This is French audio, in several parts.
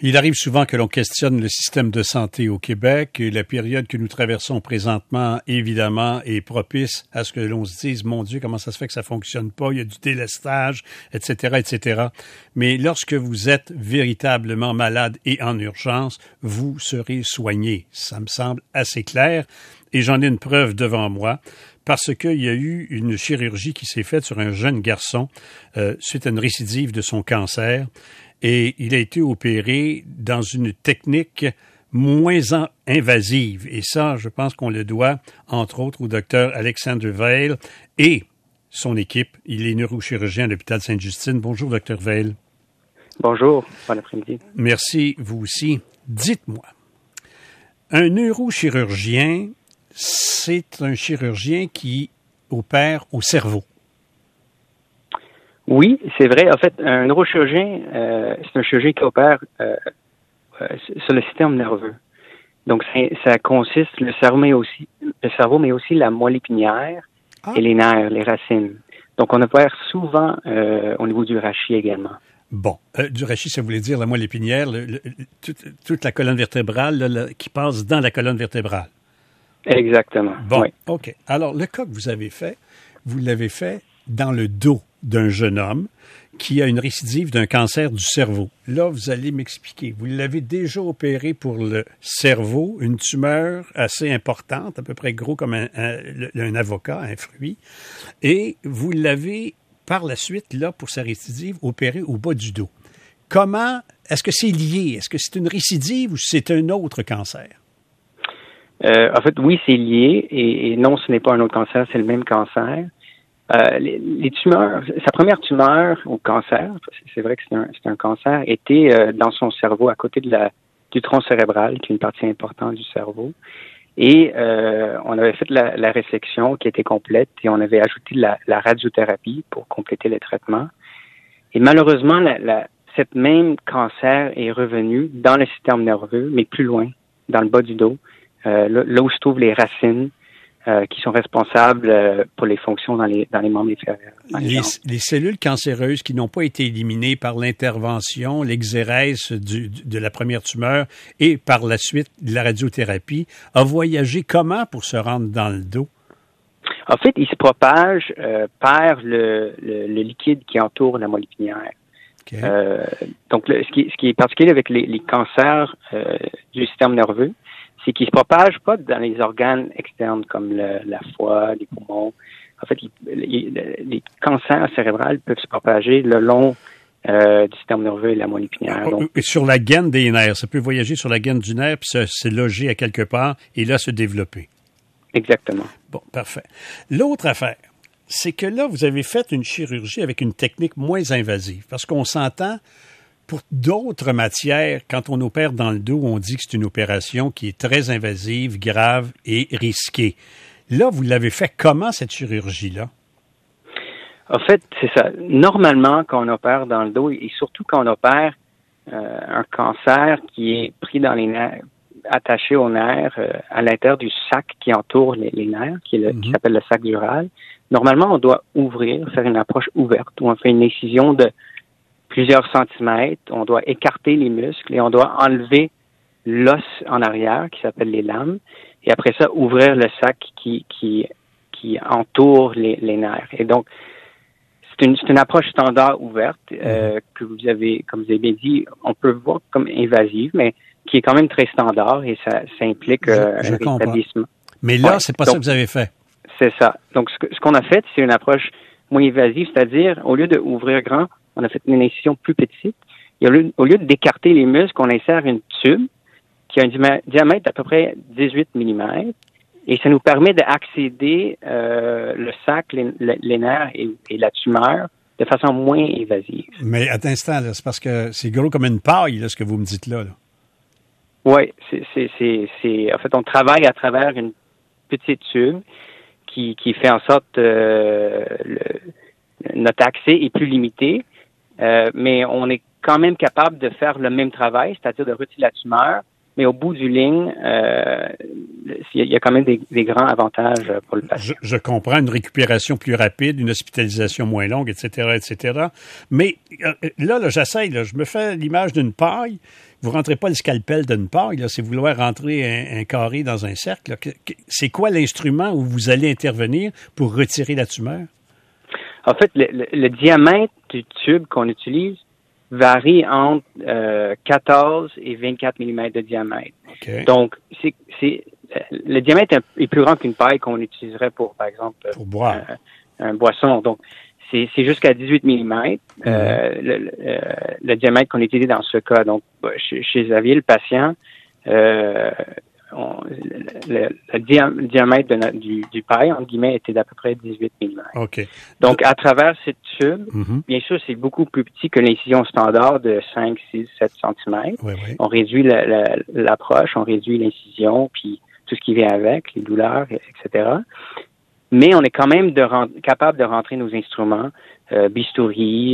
Il arrive souvent que l'on questionne le système de santé au Québec et la période que nous traversons présentement, évidemment, est propice à ce que l'on se dise, mon Dieu, comment ça se fait que ça fonctionne pas, il y a du délestage, etc., etc. Mais lorsque vous êtes véritablement malade et en urgence, vous serez soigné. Ça me semble assez clair et j'en ai une preuve devant moi. Parce qu'il y a eu une chirurgie qui s'est faite sur un jeune garçon suite à une récidive de son cancer. Et il a été opéré dans une technique moins invasive. Et ça, je pense qu'on le doit, entre autres, au docteur Alexander Veil et son équipe. Il est neurochirurgien à l'hôpital Sainte-Justine. Bonjour, docteur Veil. Bonjour, bon après-midi. Merci, vous aussi. Dites-moi, un neurochirurgien, c'est un chirurgien qui opère au cerveau. Oui, c'est vrai. En fait, un neurochirurgien, c'est un chirurgien qui opère sur le système nerveux. Donc, ça consiste, le cerveau, mais aussi la moelle épinière et les nerfs, les racines. Donc, on opère souvent au niveau du rachis également. Bon, du rachis, ça voulait dire la moelle épinière, toute la colonne vertébrale qui passe dans la colonne vertébrale. Exactement. Bon, oui. OK. Alors, le cas que vous avez fait, vous l'avez fait dans le dos d'un jeune homme qui a une récidive d'un cancer du cerveau. Là, vous allez m'expliquer. Vous l'avez déjà opéré pour le cerveau, une tumeur assez importante, à peu près gros comme un avocat, un fruit, et vous l'avez, par la suite, là, pour sa récidive, opéré au bas du dos. Comment, est-ce que c'est lié? Est-ce que c'est une récidive ou c'est un autre cancer? En fait, oui, c'est lié, et non, ce n'est pas un autre cancer, c'est le même cancer. Les tumeurs, sa première tumeur au cancer, c'est vrai que c'est un cancer, était dans son cerveau, à côté du tronc cérébral, qui est une partie importante du cerveau. Et on avait fait la résection qui était complète et on avait ajouté la radiothérapie pour compléter le traitement. Et malheureusement, cette même cancer est revenu dans le système nerveux, mais plus loin, dans le bas du dos, là où se trouvent les racines, qui sont responsables pour les fonctions dans les membres inférieurs. Les cellules cancéreuses qui n'ont pas été éliminées par l'intervention, l'exérèse de la première tumeur et par la suite de la radiothérapie, a voyagé comment pour se rendre dans le dos? En fait, il se propage par le liquide qui entoure la moelle épinière. Okay. Donc, ce qui est particulier avec les cancers du système nerveux, c'est qu'ils se propagent pas dans les organes externes comme la foie, les poumons. En fait, les cancers cérébraux peuvent se propager le long du système nerveux et de la moelle épinière. Donc, sur la gaine des nerfs, ça peut voyager sur la gaine du nerf puis se loger à quelque part et là se développer. Exactement. Bon, parfait. L'autre affaire, c'est que là, vous avez fait une chirurgie avec une technique moins invasive parce qu'on s'entend. Pour d'autres matières, quand on opère dans le dos, on dit que c'est une opération qui est très invasive, grave et risquée. Là, vous l'avez fait comment, cette chirurgie-là? En fait, c'est ça. Normalement, quand on opère dans le dos, et surtout quand on opère un cancer qui est pris dans les nerfs, attaché aux nerfs, à l'intérieur du sac qui entoure les nerfs, qui s'appelle le sac dural, normalement, on doit faire une approche ouverte, où on fait une incision de plusieurs centimètres, on doit écarter les muscles et on doit enlever l'os en arrière qui s'appelle les lames et après ça ouvrir le sac qui entoure les nerfs. Et donc c'est une approche standard ouverte que vous avez, comme vous avez bien dit, on peut voir comme invasive, mais qui est quand même très standard et ça implique un rétablissement. Mais là, c'est pas ça que vous avez fait. C'est ça. Donc ce qu'on a fait, c'est une approche moins invasive, c'est-à-dire au lieu d'ouvrir grand, on a fait une incision plus petite. Et au lieu d'écarter les muscles, on insère une tube qui a un diamètre d'à peu près 18 mm. Et ça nous permet d'accéder le sac, les nerfs et la tumeur de façon moins invasive. Mais à l'instant, c'est parce que c'est gros comme une paille, là, ce que vous me dites là. Oui, en fait, on travaille à travers une petite tube qui fait en sorte notre accès est plus limité. Mais on est quand même capable de faire le même travail, c'est-à-dire de retirer la tumeur, mais au bout du ligne, il y a quand même des grands avantages pour le patient. Je comprends, une récupération plus rapide, une hospitalisation moins longue, etc., etc. Mais là, j'essaye, je me fais l'image d'une paille, vous rentrez pas le scalpel d'une paille, là, c'est vouloir rentrer un carré dans un cercle. Là. C'est quoi l'instrument où vous allez intervenir pour retirer la tumeur? En fait, le diamètre du tube qu'on utilise varie entre 14 et 24 mm de diamètre. Okay. Donc, le diamètre est plus grand qu'une paille qu'on utiliserait pour, par exemple, pour boire. Un boisson. Donc, c'est jusqu'à 18 mm le diamètre qu'on utilise dans ce cas. Donc, chez Xavier, le patient, le diamètre du paille, entre guillemets, était d'à peu près 18 mm. Okay. Donc, à travers cette tube, bien sûr, c'est beaucoup plus petit que l'incision standard de 5, 6, 7 cm. Oui. On réduit l'approche, on réduit l'incision, puis tout ce qui vient avec, les douleurs, etc. Mais on est quand même capable de rentrer nos instruments, bistouri,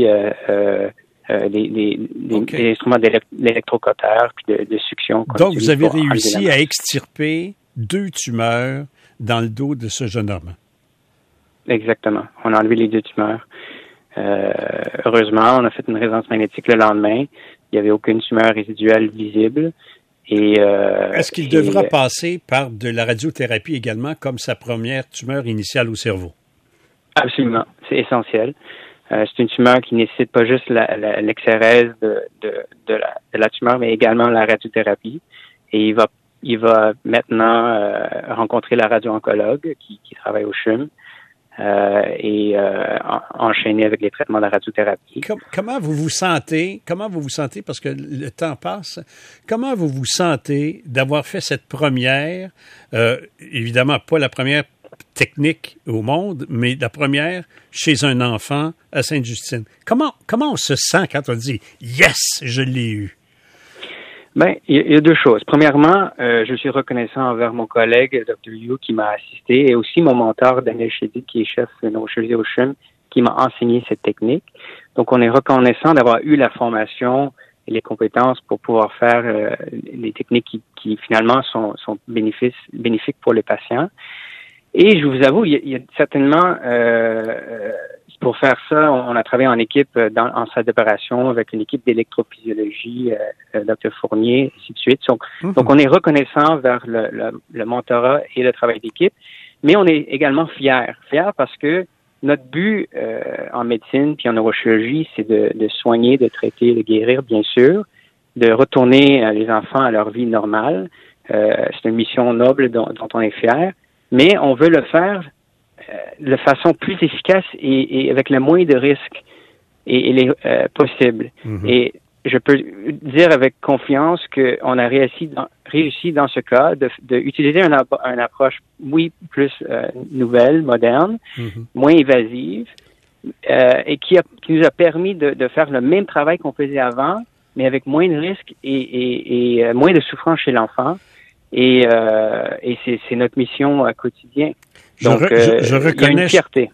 des instruments d'électrocauteur puis de succion. Donc, vous avez réussi à extirper 2 tumeurs dans le dos de ce jeune homme. Exactement. On a enlevé les 2 tumeurs. Heureusement, on a fait une résonance magnétique le lendemain. Il n'y avait aucune tumeur résiduelle visible. Est-ce qu'il devra passer par de la radiothérapie également, comme sa première tumeur initiale au cerveau? Absolument. C'est essentiel. C'est une tumeur qui nécessite pas juste l'exérèse de la tumeur, mais également la radiothérapie. Et il va maintenant rencontrer la radio-oncologue qui travaille au CHUM et enchaîner avec les traitements de la radiothérapie. Comment vous vous sentez? Parce que le temps passe. Comment vous vous sentez d'avoir fait cette première, évidemment pas la première technique au monde, mais la première chez un enfant à Sainte-Justine? Comment on se sent quand on dit « Yes, je l'ai eu » ? Ben, il y a 2 choses. Premièrement, je suis reconnaissant envers mon collègue, Dr. Yu, qui m'a assisté, et aussi mon mentor, Daniel Chédid, qui est chef de neurochirurgie au CHUM, qui m'a enseigné cette technique. Donc, on est reconnaissant d'avoir eu la formation et les compétences pour pouvoir faire les techniques qui finalement sont bénéfiques pour le patient. Et je vous avoue, il y a certainement, pour faire ça, on a travaillé en équipe en salle d'opération avec une équipe d'électrophysiologie, Dr. Fournier, ainsi de suite. Donc, on est reconnaissant vers le mentorat et le travail d'équipe, mais on est également fiers parce que notre but en médecine puis en neurochirurgie, c'est de soigner, de traiter, de guérir, bien sûr, de retourner les enfants à leur vie normale. C'est une mission noble dont on est fier. Mais on veut le faire de façon plus efficace et avec le moins de risques possible. Et je peux dire avec confiance qu'on a réussi dans ce cas d'utiliser une approche, oui, plus nouvelle, moderne, moins évasive, et qui nous a permis de faire le même travail qu'on faisait avant, mais avec moins de risques et moins de souffrance chez l'enfant. Et c'est notre mission quotidienne. Donc, je reconnais, il y a une fierté.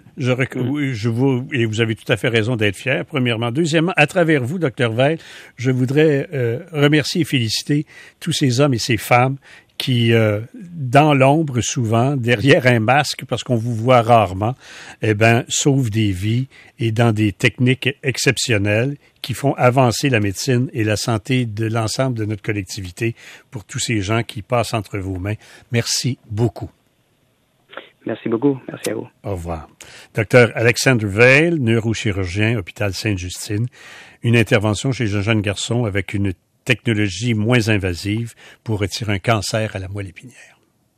Et vous avez tout à fait raison d'être fier, premièrement. Deuxièmement, à travers vous, Dr. Veil, je voudrais remercier et féliciter tous ces hommes et ces femmes qui, dans l'ombre souvent, derrière un masque, parce qu'on vous voit rarement, sauvent des vies et dans des techniques exceptionnelles qui font avancer la médecine et la santé de l'ensemble de notre collectivité pour tous ces gens qui passent entre vos mains. Merci beaucoup. Merci beaucoup. Merci à vous. Au revoir. Dr. Alexandre Veil, neurochirurgien, hôpital Sainte-Justine. Une intervention chez un jeune garçon avec une technologie moins invasive pour retirer un cancer à la moelle épinière.